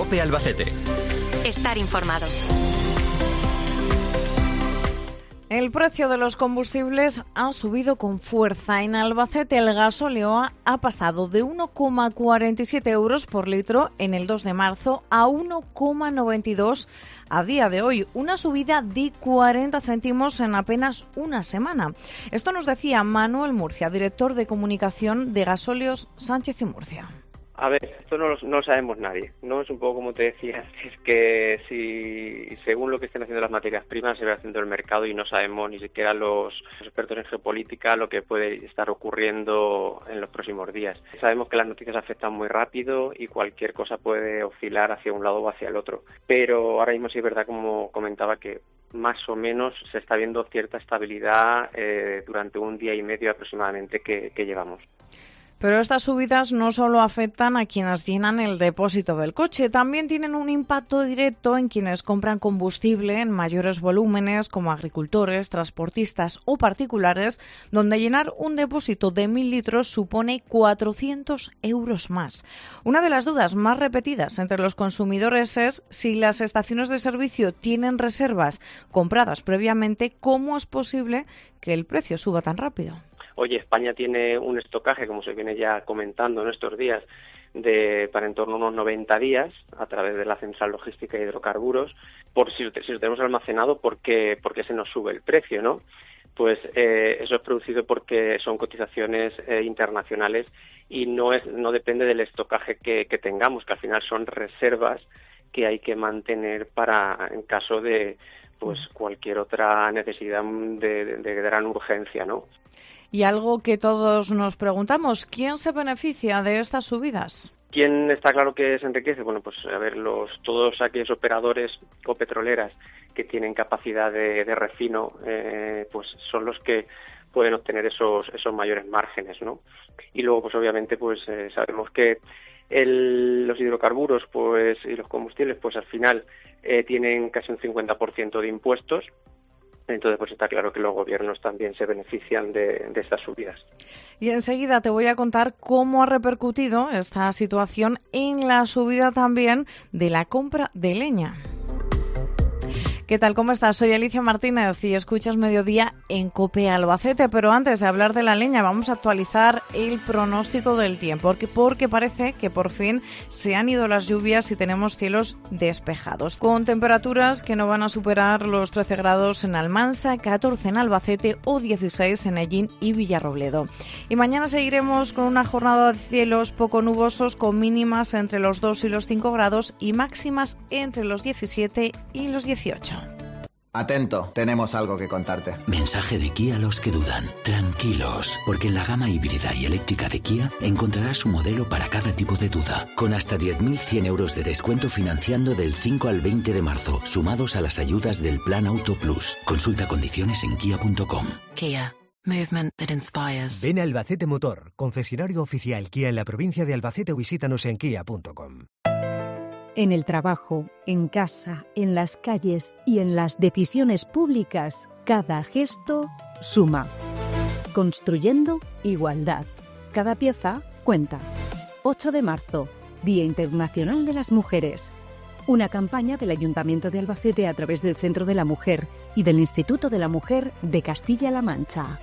COPE Albacete. Estar informado. El precio de los combustibles ha subido con fuerza. En Albacete el gasóleo ha pasado de 1,47 euros por litro en el 2 de marzo a 1,92 a día de hoy. Una subida de 40 céntimos en apenas una semana. Esto nos decía Manuel Murcia, director de comunicación de Gasóleos Sánchez y Murcia. A ver, esto no lo sabemos nadie, ¿no? Es un poco como te decía, es que si según lo que estén haciendo las materias primas se va haciendo el mercado y no sabemos ni siquiera los expertos en geopolítica lo que puede estar ocurriendo en los próximos días. Sabemos que las noticias afectan muy rápido y cualquier cosa puede oscilar hacia un lado o hacia el otro, pero ahora mismo sí es verdad, como comentaba, que más o menos se está viendo cierta estabilidad durante un día y medio aproximadamente que llevamos. Pero estas subidas no solo afectan a quienes llenan el depósito del coche, también tienen un impacto directo en quienes compran combustible en mayores volúmenes, como agricultores, transportistas o particulares, donde llenar un depósito de 1.000 litros supone 400 euros más. Una de las dudas más repetidas entre los consumidores es si las estaciones de servicio tienen reservas compradas previamente, ¿cómo es posible que el precio suba tan rápido? Oye, España tiene un estocaje, como se viene ya comentando en estos días, para en torno a unos 90 días a través de la Central Logística de Hidrocarburos, por si lo tenemos almacenado, ¿por qué se nos sube el precio, no? Pues eso es producido porque son cotizaciones internacionales y no depende del estocaje que tengamos, que al final son reservas que hay que mantener para en caso de pues cualquier otra necesidad de gran urgencia, ¿no? Y algo que todos nos preguntamos, ¿quién se beneficia de estas subidas? ¿Quién está claro que se enriquece? Bueno, pues a ver, todos aquellos operadores o petroleras que tienen capacidad de refino, pues son los que pueden obtener esos mayores márgenes, ¿no? Y luego, pues obviamente, pues sabemos que los hidrocarburos, pues y los combustibles, pues al final tienen casi un 50% de impuestos. Entonces, pues está claro que los gobiernos también se benefician de estas subidas. Y enseguida te voy a contar cómo ha repercutido esta situación en la subida también de la compra de leña. ¿Qué tal? ¿Cómo estás? Soy Alicia Martínez y escuchas Mediodía en COPE Albacete. Pero antes de hablar de la leña, vamos a actualizar el pronóstico del tiempo, porque parece que por fin se han ido las lluvias y tenemos cielos despejados, con temperaturas que no van a superar los 13 grados en Almansa, 14 en Albacete o 16 en Hellín y Villarrobledo. Y mañana seguiremos con una jornada de cielos poco nubosos, con mínimas entre los 2 y los 5 grados y máximas entre los 17 y los 18. Atento, tenemos algo que contarte. Mensaje de Kia a los que dudan. Tranquilos, porque en la gama híbrida y eléctrica de Kia encontrarás un modelo para cada tipo de duda, con hasta 10.100 euros de descuento financiando del 5 al 20 de marzo, sumados a las ayudas del Plan Auto Plus. Consulta condiciones en kia.com. Kia. Movement that inspires. Ven a Albacete Motor, concesionario oficial Kia en la provincia de Albacete, o visítanos en kia.com. En el trabajo, en casa, en las calles y en las decisiones públicas, cada gesto suma. Construyendo igualdad. Cada pieza cuenta. 8 de marzo, Día Internacional de las Mujeres. Una campaña del Ayuntamiento de Albacete a través del Centro de la Mujer y del Instituto de la Mujer de Castilla-La Mancha.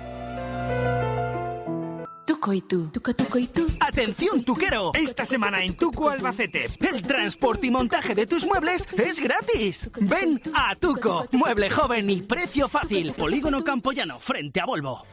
Tuco y tú. Tuco y tú. ¡Atención, tuquero! Esta semana en Tuco Albacete, el transporte y montaje de tus muebles es gratis. Ven a Tuco. Mueble joven y precio fácil. Polígono Campoyano, frente a Volvo.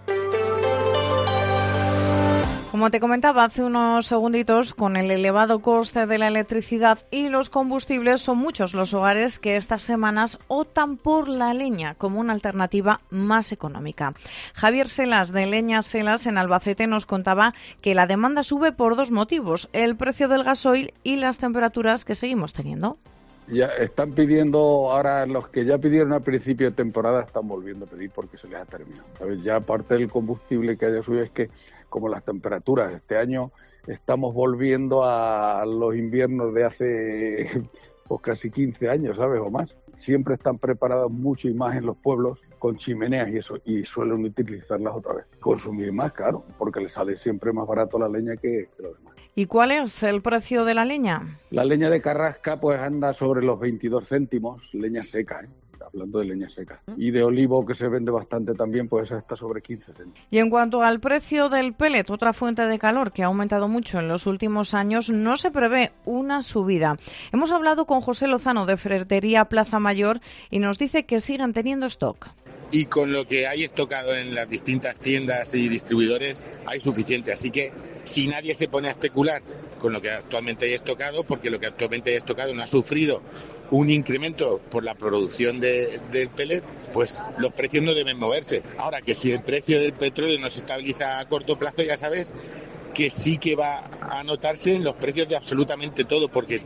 Como te comentaba hace unos segunditos, con el elevado coste de la electricidad y los combustibles, son muchos los hogares que estas semanas optan por la leña como una alternativa más económica. Javier Selas, de Leña Selas, en Albacete, nos contaba que la demanda sube por dos motivos: el precio del gasoil y las temperaturas que seguimos teniendo. Ya están pidiendo, ahora los que ya pidieron al principio de temporada están volviendo a pedir porque se les ha terminado. ¿Sabes? Ya aparte del combustible que haya subido, es que como las temperaturas este año estamos volviendo a los inviernos de hace pues casi 15 años, ¿sabes? O más. Siempre están preparados mucho y más en los pueblos con chimeneas y eso, y suelen utilizarlas otra vez. Consumir más, claro, porque les sale siempre más barato la leña que lo demás. ¿Y cuál es el precio de la leña? La leña de carrasca pues anda sobre los 22 céntimos, leña seca, hablando de leña seca. Y de olivo, que se vende bastante también, pues está sobre 15 céntimos. Y en cuanto al precio del pellet, otra fuente de calor que ha aumentado mucho en los últimos años, no se prevé una subida. Hemos hablado con José Lozano de Ferretería Plaza Mayor y nos dice que siguen teniendo stock. Y con lo que hay estocado en las distintas tiendas y distribuidores hay suficiente. Así que si nadie se pone a especular con lo que actualmente hay estocado, porque lo que actualmente hay estocado no ha sufrido un incremento por la producción del pellet, pues los precios no deben moverse. Ahora, que si el precio del petróleo no se estabiliza a corto plazo, ya sabes que sí que va a notarse en los precios de absolutamente todo, porque...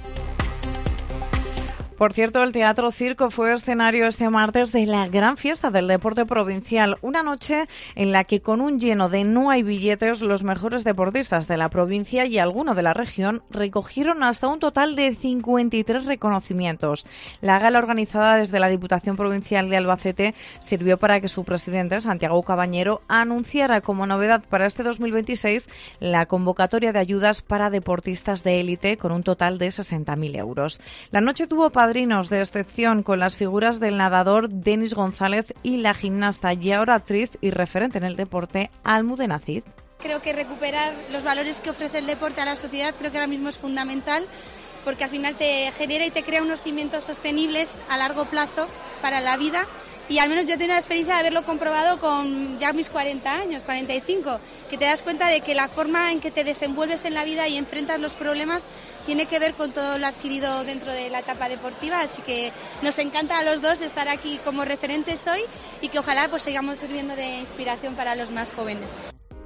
Por cierto, el Teatro Circo fue escenario este martes de la gran fiesta del deporte provincial, una noche en la que con un lleno de no hay billetes, los mejores deportistas de la provincia y alguno de la región recogieron hasta un total de 53 reconocimientos. La gala organizada desde la Diputación Provincial de Albacete sirvió para que su presidente, Santiago Cabañero, anunciara como novedad para este 2026 la convocatoria de ayudas para deportistas de élite con un total de 60.000 euros. La noche tuvo padrinos de excepción con las figuras del nadador Denis González y la gimnasta y ahora actriz y referente en el deporte Almudena Cid. Creo que recuperar los valores que ofrece el deporte a la sociedad creo que ahora mismo es fundamental, porque al final te genera y te crea unos cimientos sostenibles a largo plazo para la vida. Y al menos yo tengo la experiencia de haberlo comprobado con ya mis 40 años, 45, que te das cuenta de que la forma en que te desenvuelves en la vida y enfrentas los problemas tiene que ver con todo lo adquirido dentro de la etapa deportiva. Así que nos encanta a los dos estar aquí como referentes hoy y que ojalá pues sigamos sirviendo de inspiración para los más jóvenes.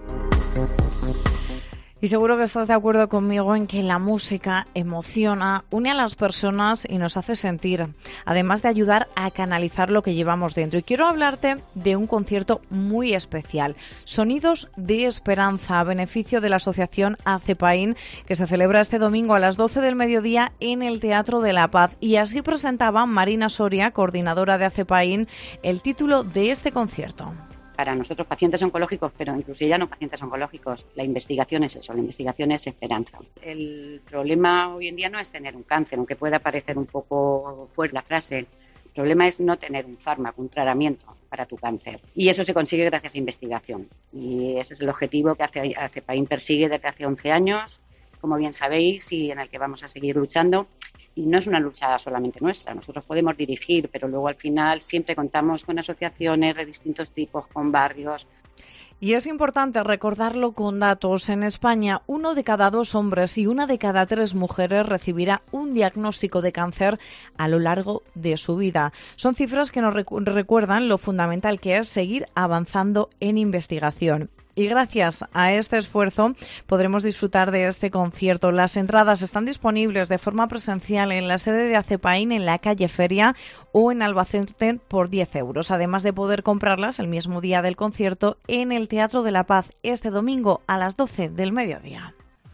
Y seguro que estás de acuerdo conmigo en que la música emociona, une a las personas y nos hace sentir, además de ayudar a canalizar lo que llevamos dentro. Y quiero hablarte de un concierto muy especial, Sonidos de Esperanza, a beneficio de la asociación ACEPAIN, que se celebra este domingo a las 12 del mediodía en el Teatro de la Paz. Y así presentaba Marina Soria, coordinadora de ACEPAIN, el título de este concierto. Para nosotros, pacientes oncológicos, pero incluso ya no pacientes oncológicos, la investigación es eso, la investigación es esperanza. El problema hoy en día no es tener un cáncer, aunque pueda parecer un poco fuerte la frase. El problema es no tener un fármaco, un tratamiento para tu cáncer. Y eso se consigue gracias a investigación. Y ese es el objetivo que ACEPAIN persigue desde hace 11 años, como bien sabéis, y en el que vamos a seguir luchando. Y no es una lucha solamente nuestra, nosotros podemos dirigir, pero luego al final siempre contamos con asociaciones de distintos tipos, con barrios. Y es importante recordarlo con datos. En España, 1 de cada 2 hombres y 1 de cada 3 mujeres recibirá un diagnóstico de cáncer a lo largo de su vida. Son cifras que nos recuerdan lo fundamental que es seguir avanzando en investigación. Y gracias a este esfuerzo podremos disfrutar de este concierto. Las entradas están disponibles de forma presencial en la sede de ACEPAIN en la calle Feria o en Albacete por 10 euros, además de poder comprarlas el mismo día del concierto en el Teatro de la Paz este domingo a las 12 del mediodía.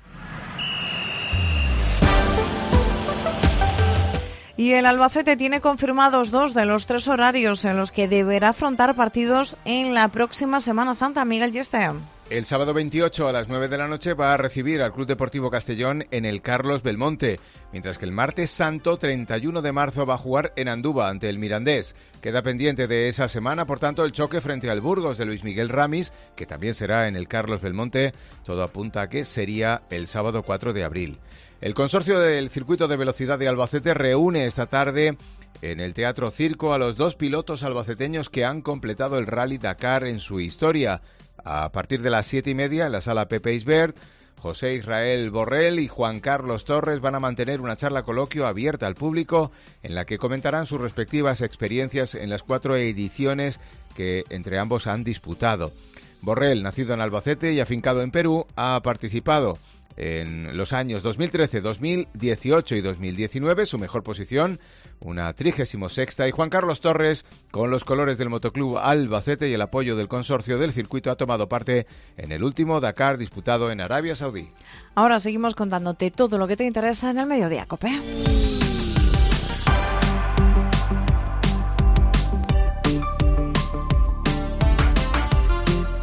Y el Albacete tiene confirmados 2 de los 3 horarios en los que deberá afrontar partidos en la próxima Semana Santa. Miguel Yeste. El sábado 28 a las 9 de la noche va a recibir al Club Deportivo Castellón en el Carlos Belmonte, mientras que el martes santo 31 de marzo va a jugar en Andúba ante el Mirandés. Queda pendiente de esa semana, por tanto, el choque frente al Burgos de Luis Miguel Ramis, que también será en el Carlos Belmonte. Todo apunta a que sería el sábado 4 de abril. El consorcio del Circuito de Velocidad de Albacete reúne esta tarde en el Teatro Circo a los 2 pilotos albaceteños que han completado el Rally Dakar en su historia. A partir de las 7:30 en la sala Pepe Isbert, José Israel Borrell y Juan Carlos Torres van a mantener una charla coloquio abierta al público en la que comentarán sus respectivas experiencias en las 4 ediciones que entre ambos han disputado. Borrell, nacido en Albacete y afincado en Perú, ha participado en los años 2013, 2018 y 2019, su mejor posición, una 36ª, y Juan Carlos Torres, con los colores del Motoclub Albacete y el apoyo del consorcio del circuito, ha tomado parte en el último Dakar disputado en Arabia Saudí. Ahora seguimos contándote todo lo que te interesa en el Mediodía, COPE.